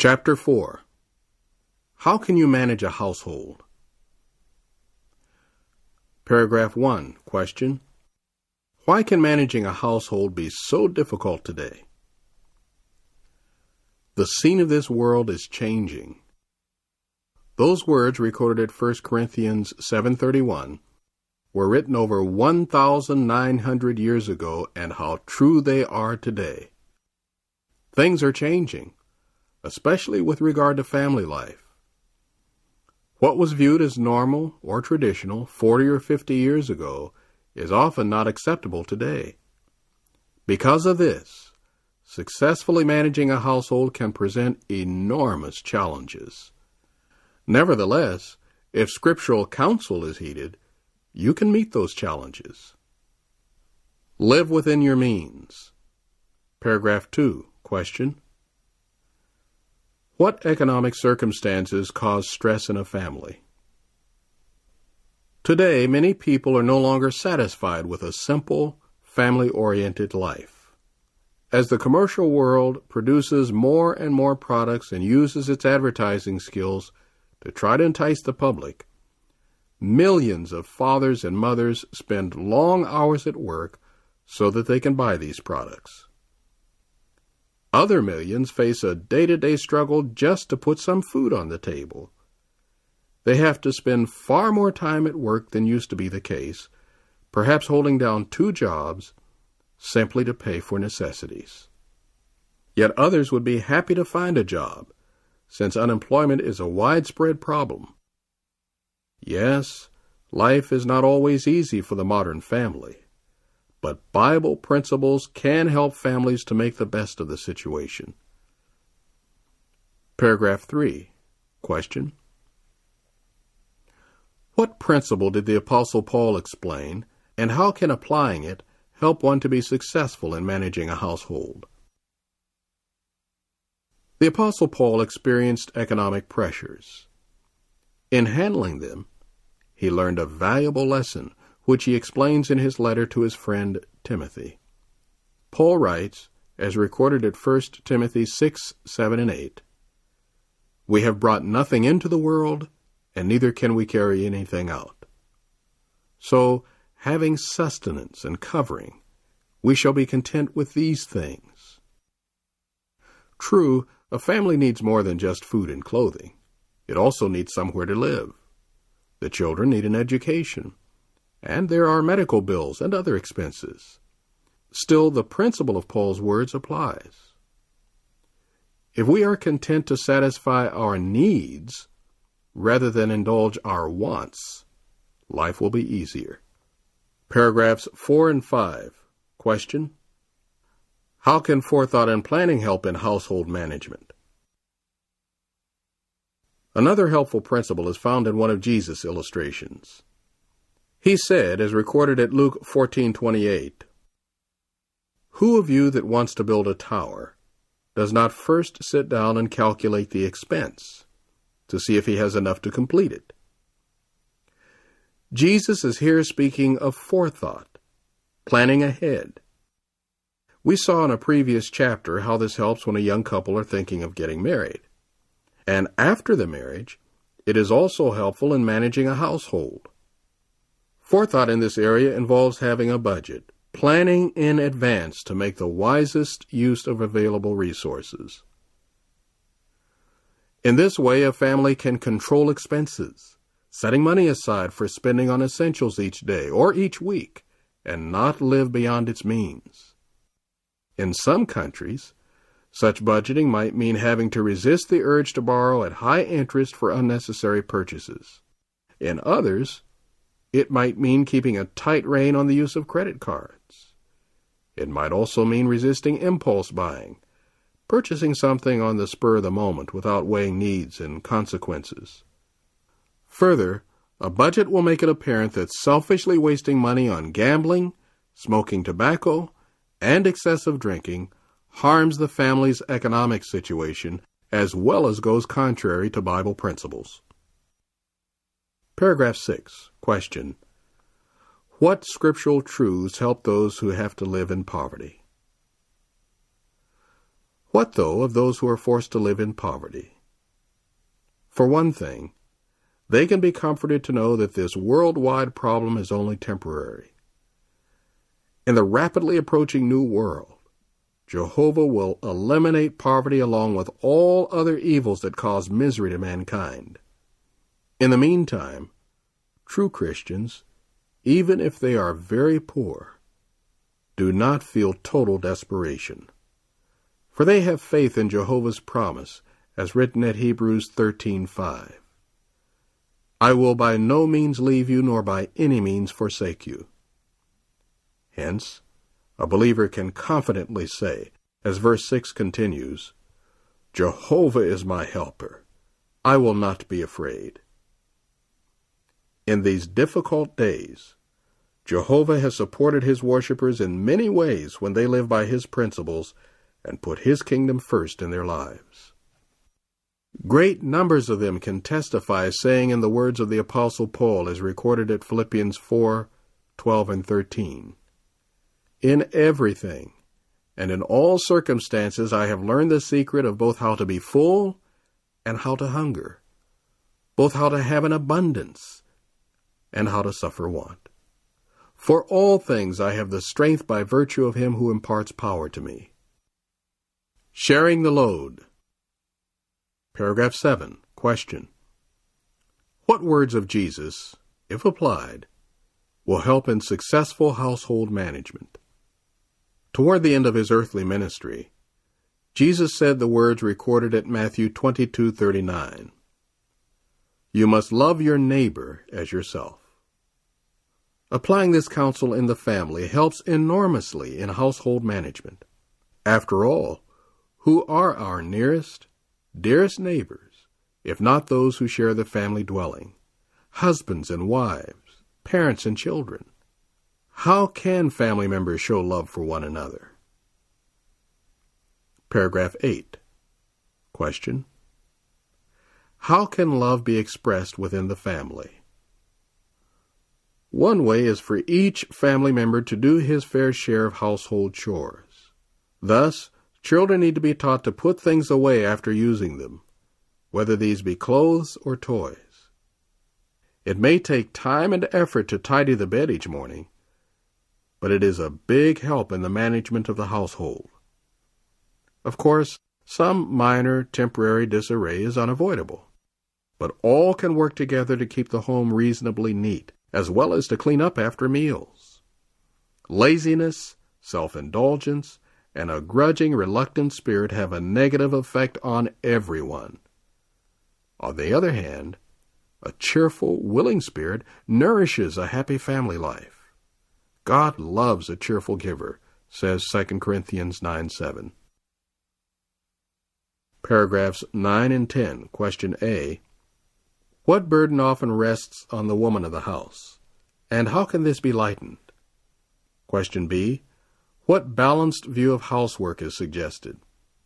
Chapter 4. How can you manage a household? Paragraph 1. Question. Why can managing a household be so difficult today? The scene of this world is changing. Those words recorded at 1 Corinthians 7:31 were written over 1,900 years ago, and how true they are today. Things are changing, especially with regard to family life. What was viewed as normal or traditional 40 or 50 years ago is often not acceptable today. Because of this, successfully managing a household can present enormous challenges. Nevertheless, if scriptural counsel is heeded, you can meet those challenges. Live within your means. Paragraph 2. Question. What economic circumstances cause stress in a family? Today, many people are no longer satisfied with a simple, family-oriented life. As the commercial world produces more and more products and uses its advertising skills to try to entice the public, millions of fathers and mothers spend long hours at work so that they can buy these products. Other millions face a day-to-day struggle just to put some food on the table. They have to spend far more time at work than used to be the case, perhaps holding down 2 jobs simply to pay for necessities. Yet others would be happy to find a job, since unemployment is a widespread problem. Yes, life is not always easy for the modern family, but Bible principles can help families to make the best of the situation. Paragraph 3. Question. What principle did the Apostle Paul explain, and how can applying it help one to be successful in managing a household? The Apostle Paul experienced economic pressures. In handling them, he learned a valuable lesson, which he explains in his letter to his friend Timothy. Paul writes, as recorded at 1 Timothy 6, 7, and 8, "We have brought nothing into the world, and neither can we carry anything out. So, having sustenance and covering, we shall be content with these things." True, a family needs more than just food and clothing. It also needs somewhere to live. The children need an education, and there are medical bills and other expenses. Still, the principle of Paul's words applies. If we are content to satisfy our needs rather than indulge our wants, life will be easier. Paragraphs 4 and 5. Question. How can forethought and planning help in household management? Another helpful principle is found in one of Jesus' illustrations. He said, as recorded at Luke 14:28, "Who of you that wants to build a tower does not first sit down and calculate the expense to see if he has enough to complete it?" Jesus is here speaking of forethought, planning ahead. We saw in a previous chapter how this helps when a young couple are thinking of getting married. And after the marriage, it is also helpful in managing a household. Forethought in this area involves having a budget, planning in advance to make the wisest use of available resources. In this way, a family can control expenses, setting money aside for spending on essentials each day or each week, and not live beyond its means. In some countries, such budgeting might mean having to resist the urge to borrow at high interest for unnecessary purchases. In others, it might mean keeping a tight rein on the use of credit cards. It might also mean resisting impulse buying, purchasing something on the spur of the moment without weighing needs and consequences. Further, a budget will make it apparent that selfishly wasting money on gambling, smoking tobacco, and excessive drinking harms the family's economic situation as well as goes contrary to Bible principles. Paragraph 6. Question. What scriptural truths help those who have to live in poverty? What, though, of those who are forced to live in poverty? For one thing, they can be comforted to know that this worldwide problem is only temporary. In the rapidly approaching new world, Jehovah will eliminate poverty along with all other evils that cause misery to mankind. In the meantime, true Christians, even if they are very poor, do not feel total desperation, for they have faith in Jehovah's promise, as written at Hebrews 13:5. I will by no means leave you, nor by any means forsake you. Hence, a believer can confidently say, as verse 6 continues, Jehovah is my helper. I will not be afraid. In these difficult days, Jehovah has supported his worshipers in many ways when they live by his principles and put his kingdom first in their lives. Great numbers of them can testify, saying in the words of the Apostle Paul as recorded at Philippians 4:12 and 13, In everything and in all circumstances I have learned the secret of both how to be full and how to hunger, both how to have an abundance and how to suffer want. For all things I have the strength by virtue of him who imparts power to me. Sharing the load. Paragraph 7. Question. What words of Jesus, if applied, will help in successful household management? Toward the end of his earthly ministry, Jesus said the words recorded at Matthew 22:39. You must love your neighbor as yourself. Applying this counsel in the family helps enormously in household management. After all, who are our nearest, dearest neighbors, if not those who share the family dwelling, husbands and wives, parents and children? How can family members show love for one another? Paragraph 8. Question. How can love be expressed within the family? One way is for each family member to do his fair share of household chores. Thus, children need to be taught to put things away after using them, whether these be clothes or toys. It may take time and effort to tidy the bed each morning, but it is a big help in the management of the household. Of course, some minor, temporary disarray is unavoidable, but all can work together to keep the home reasonably neat, as well as to clean up after meals. Laziness, self-indulgence, and a grudging, reluctant spirit have a negative effect on everyone. On the other hand, a cheerful, willing spirit nourishes a happy family life. God loves a cheerful giver, says 2 Corinthians 9:7. Paragraphs 9 and 10. Question A. What burden often rests on the woman of the house, and how can this be lightened? Question B. What balanced view of housework is suggested?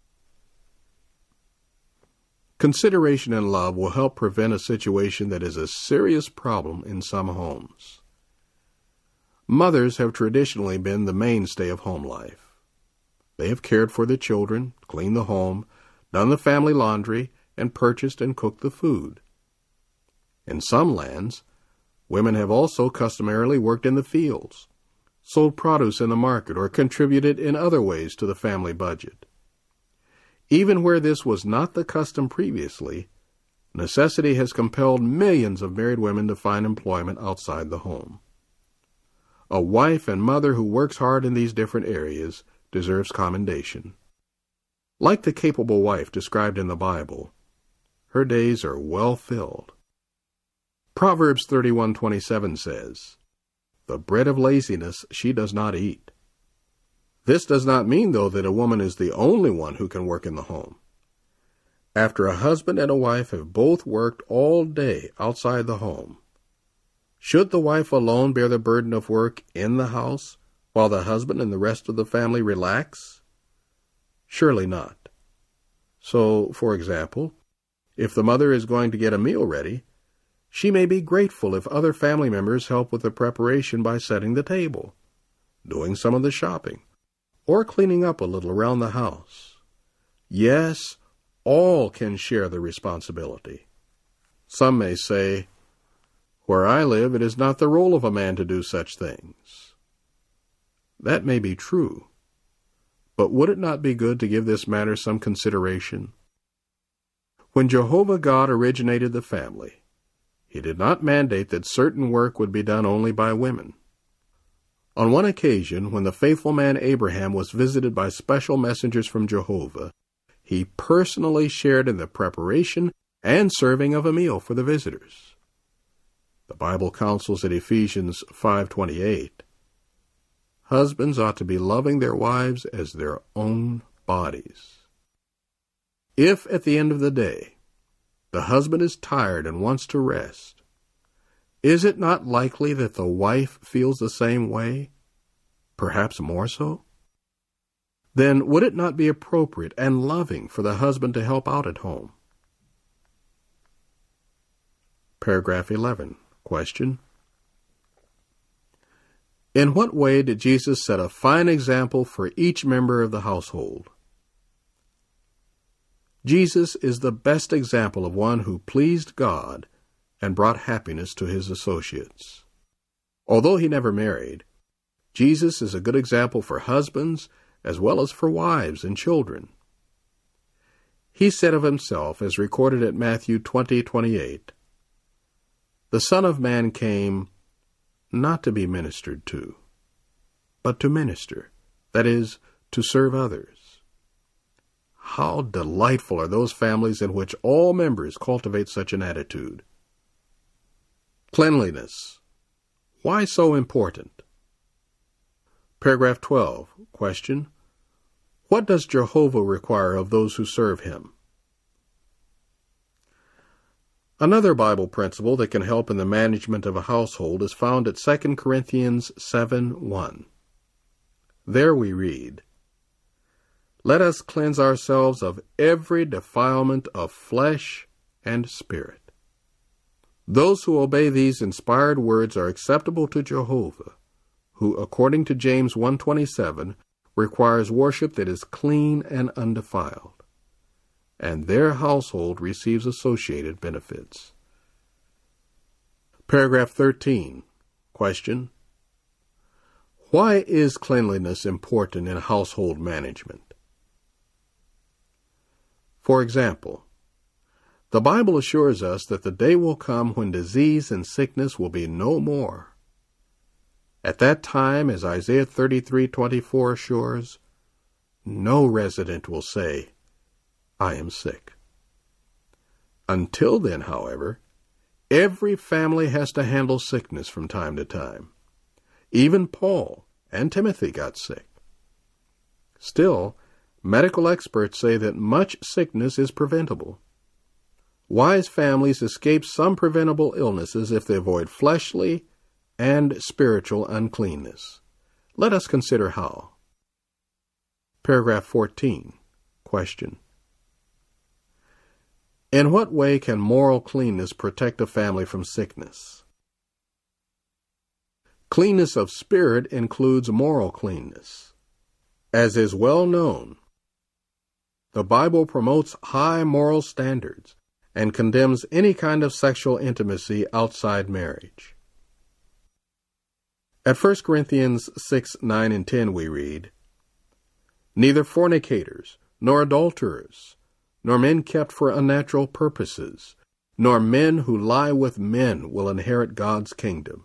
Consideration and love will help prevent a situation that is a serious problem in some homes. Mothers have traditionally been the mainstay of home life. They have cared for the children, cleaned the home, done the family laundry, and purchased and cooked the food. In some lands, women have also customarily worked in the fields, sold produce in the market, or contributed in other ways to the family budget. Even where this was not the custom previously, necessity has compelled millions of married women to find employment outside the home. A wife and mother who works hard in these different areas deserves commendation. Like the capable wife described in the Bible, her days are well filled. Proverbs 31:27 says, "The bread of laziness she does not eat." This does not mean, though, that a woman is the only one who can work in the home. After a husband and a wife have both worked all day outside the home, should the wife alone bear the burden of work in the house while the husband and the rest of the family relax? Surely not. So, for example, if the mother is going to get a meal ready, she may be grateful if other family members help with the preparation by setting the table, doing some of the shopping, or cleaning up a little around the house. Yes, all can share the responsibility. Some may say, "Where I live, it is not the role of a man to do such things." That may be true, but would it not be good to give this matter some consideration? When Jehovah God originated the family, He did not mandate that certain work would be done only by women. On one occasion, when the faithful man Abraham was visited by special messengers from Jehovah, he personally shared in the preparation and serving of a meal for the visitors. The Bible counsels in Ephesians 5:28, husbands ought to be loving their wives as their own bodies. If at the end of the day, the husband is tired and wants to rest, is it not likely that the wife feels the same way, perhaps more so? Then would it not be appropriate and loving for the husband to help out at home? Paragraph 11. Question: in what way did Jesus set a fine example for each member of the household? Jesus is the best example of one who pleased God and brought happiness to his associates. Although he never married, Jesus is a good example for husbands as well as for wives and children. He said of himself, as recorded at Matthew 20:28, "The Son of Man came not to be ministered to, but to minister," that is, to serve others. How delightful are those families in which all members cultivate such an attitude. Cleanliness. Why so important? Paragraph 12. Question: what does Jehovah require of those who serve him? Another Bible principle that can help in the management of a household is found at 2 Corinthians 7:1. There we read, "Let us cleanse ourselves of every defilement of flesh and spirit." Those who obey these inspired words are acceptable to Jehovah, who, according to James 1:27, requires worship that is clean and undefiled, and their household receives associated benefits. Paragraph 13. Question: why is cleanliness important in household management? For example, the Bible assures us that the day will come when disease and sickness will be no more. At that time, as Isaiah 33:24 assures, no resident will say, "I am sick." Until then, however, every family has to handle sickness from time to time. Even Paul and Timothy got sick. Still, medical experts say that much sickness is preventable. Wise families escape some preventable illnesses if they avoid fleshly and spiritual uncleanness. Let us consider how. Paragraph 14. Question: in what way can moral cleanness protect a family from sickness? Cleanness of spirit includes moral cleanness. As is well known, the Bible promotes high moral standards and condemns any kind of sexual intimacy outside marriage. At 1 Corinthians 6:9 and 10 we read, "Neither fornicators, nor adulterers, nor men kept for unnatural purposes, nor men who lie with men will inherit God's kingdom."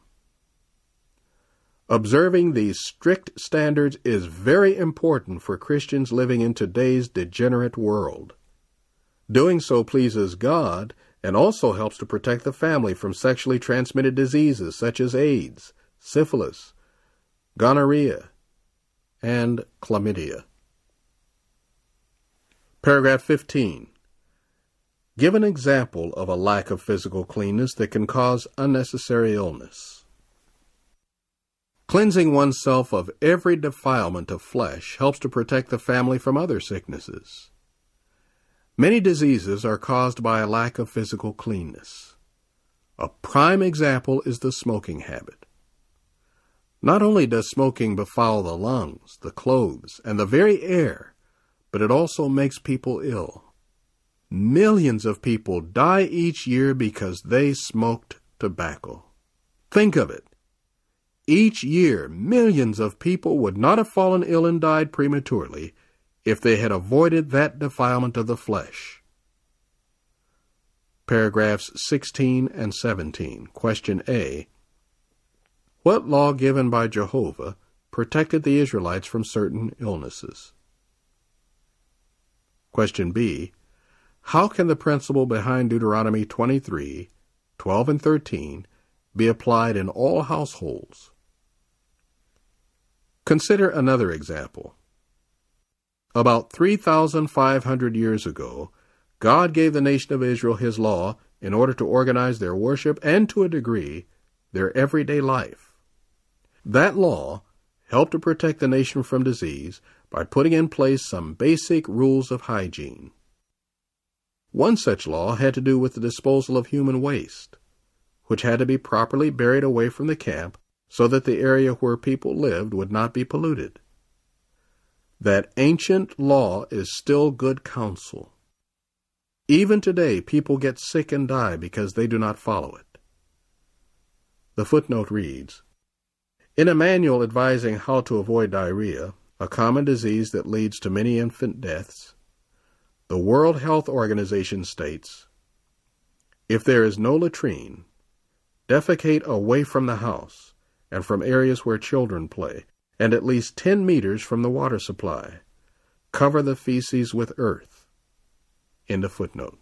Observing these strict standards is very important for Christians living in today's degenerate world. Doing so pleases God and also helps to protect the family from sexually transmitted diseases such as AIDS, syphilis, gonorrhea, and chlamydia. Paragraph 15. Give an example of a lack of physical cleanness that can cause unnecessary illness. Cleansing oneself of every defilement of flesh helps to protect the family from other sicknesses. Many diseases are caused by a lack of physical cleanness. A prime example is the smoking habit. Not only does smoking befoul the lungs, the clothes, and the very air, but it also makes people ill. Millions of people die each year because they smoked tobacco. Think of it. Each year, millions of people would not have fallen ill and died prematurely if they had avoided that defilement of the flesh. Paragraphs 16 and 17. Question A. What law given by Jehovah protected the Israelites from certain illnesses? Question B. How can the principle behind Deuteronomy 23, 12 and 13 be applied in all households? Consider another example. About 3,500 years ago, God gave the nation of Israel His law in order to organize their worship and, to a degree, their everyday life. That law helped to protect the nation from disease by putting in place some basic rules of hygiene. One such law had to do with the disposal of human waste, which had to be properly buried away from the camp so that the area where people lived would not be polluted. That ancient law is still good counsel. Even today, people get sick and die because they do not follow it. The footnote reads, in a manual advising how to avoid diarrhea, a common disease that leads to many infant deaths, the World Health Organization states, if there is no latrine, defecate away from the house and from areas where children play, and at least 10 meters from the water supply. Cover the feces with earth. End of footnote.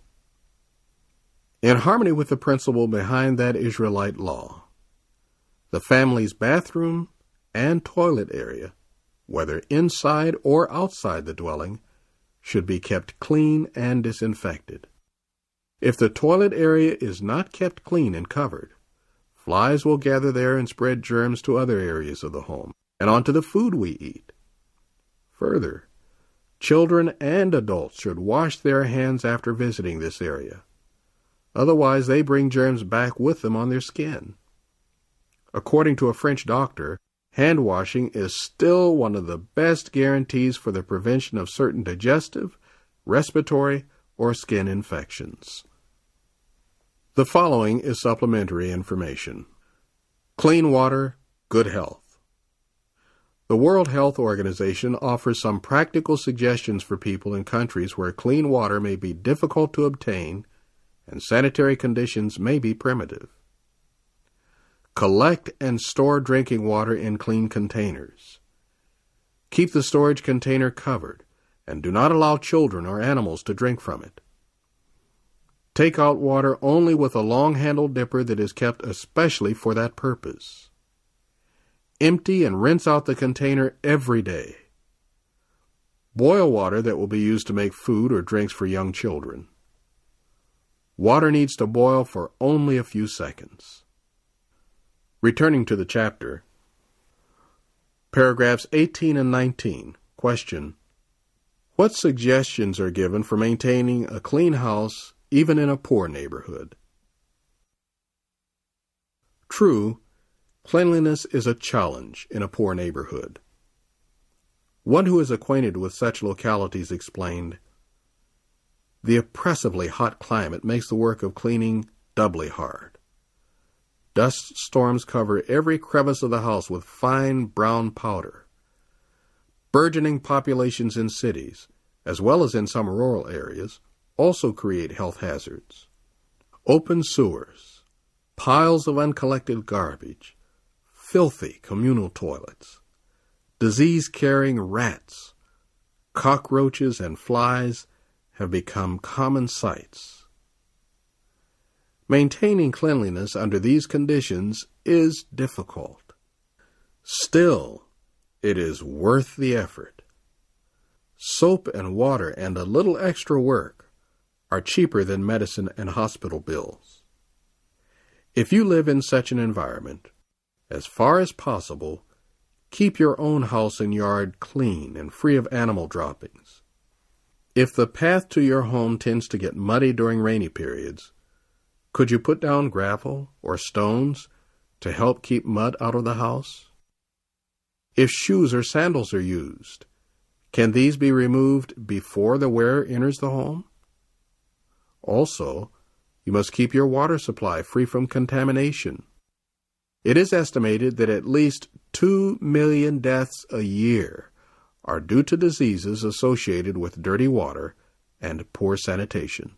In harmony with the principle behind that Israelite law, the family's bathroom and toilet area, whether inside or outside the dwelling, should be kept clean and disinfected. If the toilet area is not kept clean and covered, flies will gather there and spread germs to other areas of the home and onto the food we eat. Further, children and adults should wash their hands after visiting this area. Otherwise, they bring germs back with them on their skin. According to a French doctor, hand washing is still one of the best guarantees for the prevention of certain digestive, respiratory, or skin infections. The following is supplementary information. Clean water, good health. The World Health Organization offers some practical suggestions for people in countries where clean water may be difficult to obtain and sanitary conditions may be primitive. Collect and store drinking water in clean containers. Keep the storage container covered and do not allow children or animals to drink from it. Take out water only with a long-handled dipper that is kept especially for that purpose. Empty and rinse out the container every day. Boil water that will be used to make food or drinks for young children. Water needs to boil for only a few seconds. Returning to the chapter, paragraphs 18 and 19. Question. What suggestions are given for maintaining a clean house even in a poor neighborhood? True, cleanliness is a challenge in a poor neighborhood. One who is acquainted with such localities explained, the oppressively hot climate makes the work of cleaning doubly hard. Dust storms cover every crevice of the house with fine brown powder. Burgeoning populations in cities, as well as in some rural areas, also create health hazards. Open sewers, piles of uncollected garbage, filthy communal toilets, disease-carrying rats, cockroaches, and flies have become common sights. Maintaining cleanliness under these conditions is difficult. Still, it is worth the effort. Soap and water and a little extra work are cheaper than medicine and hospital bills. If you live in such an environment, as far as possible, keep your own house and yard clean and free of animal droppings. If the path to your home tends to get muddy during rainy periods, could you put down gravel or stones to help keep mud out of the house? If shoes or sandals are used, Can these be removed before the wearer enters the home? Also, you must keep your water supply free from contamination. It is estimated that at least 2 million deaths a year are due to diseases associated with dirty water and poor sanitation.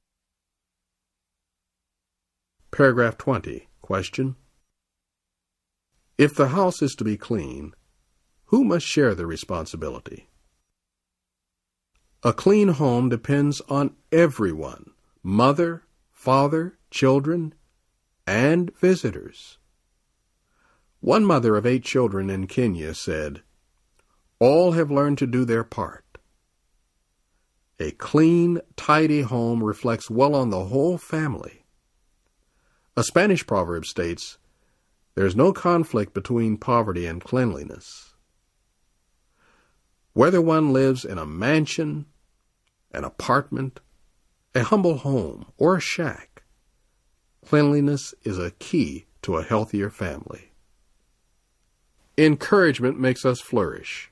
Paragraph 20. Question. If the house is to be clean, who must share the responsibility? A clean home depends on everyone: mother, father, children, and visitors. One mother of 8 children in Kenya said, "All have learned to do their part." A clean, tidy home reflects well on the whole family. A Spanish proverb states, "There is no conflict between poverty and cleanliness." Whether one lives in a mansion, an apartment, a humble home, or a shack, cleanliness is a key to a healthier family. Encouragement makes us flourish.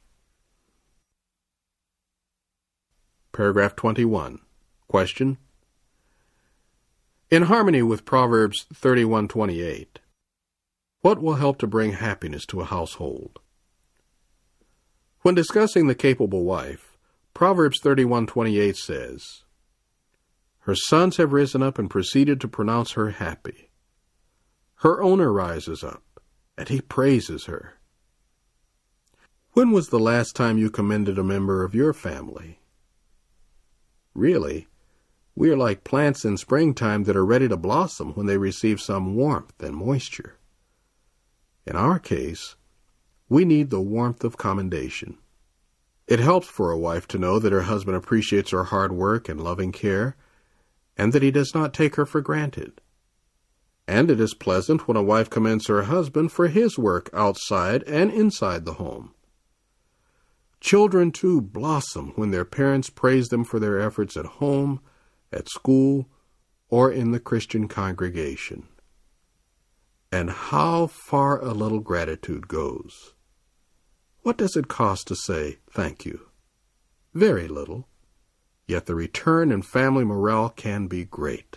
Paragraph 21. Question. In harmony with Proverbs 31:28, what will help to bring happiness to a household? When discussing the capable wife, Proverbs 31:28 says, "Her sons have risen up and proceeded to pronounce her happy. Her owner rises up, and he praises her." When was the last time you commended a member of your family? Really, we are like plants in springtime that are ready to blossom when they receive some warmth and moisture. In our case, we need the warmth of commendation. It helps for a wife to know that her husband appreciates her hard work and loving care, and that he does not take her for granted. And it is pleasant when a wife commends her husband for his work outside and inside the home. Children, too, blossom when their parents praise them for their efforts at home, at school, or in the Christian congregation. And how far a little gratitude goes. What does it cost to say thank you? Very little, yet the return in family morale can be great.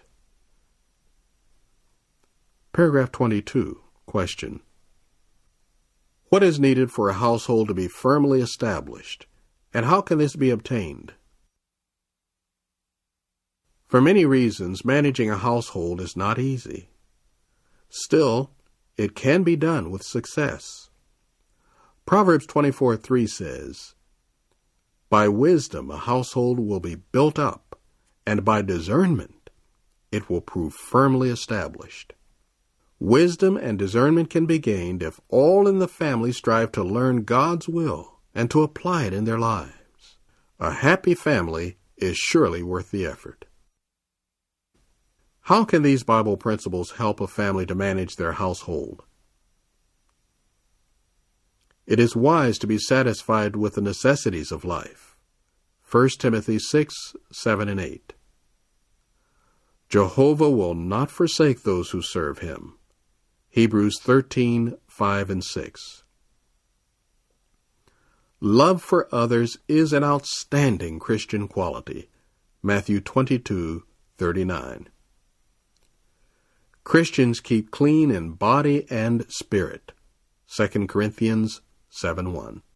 Paragraph 22. Question. What is needed for a household to be firmly established, and how can this be obtained? For many reasons, managing a household is not easy. Still, it can be done with success. Proverbs 24:3 says, "By wisdom a household will be built up, and by discernment it will prove firmly established." Wisdom and discernment can be gained if all in the family strive to learn God's will and to apply it in their lives. A happy family is surely worth the effort. How can these Bible principles help a family to manage their household? It is wise to be satisfied with the necessities of life. 1 Timothy 6:7 and 8. Jehovah will not forsake those who serve him. Hebrews 13:5 and 6. Love for others is an outstanding Christian quality. Matthew 22:39. Christians keep clean in body and spirit. 2 Corinthians 7:1.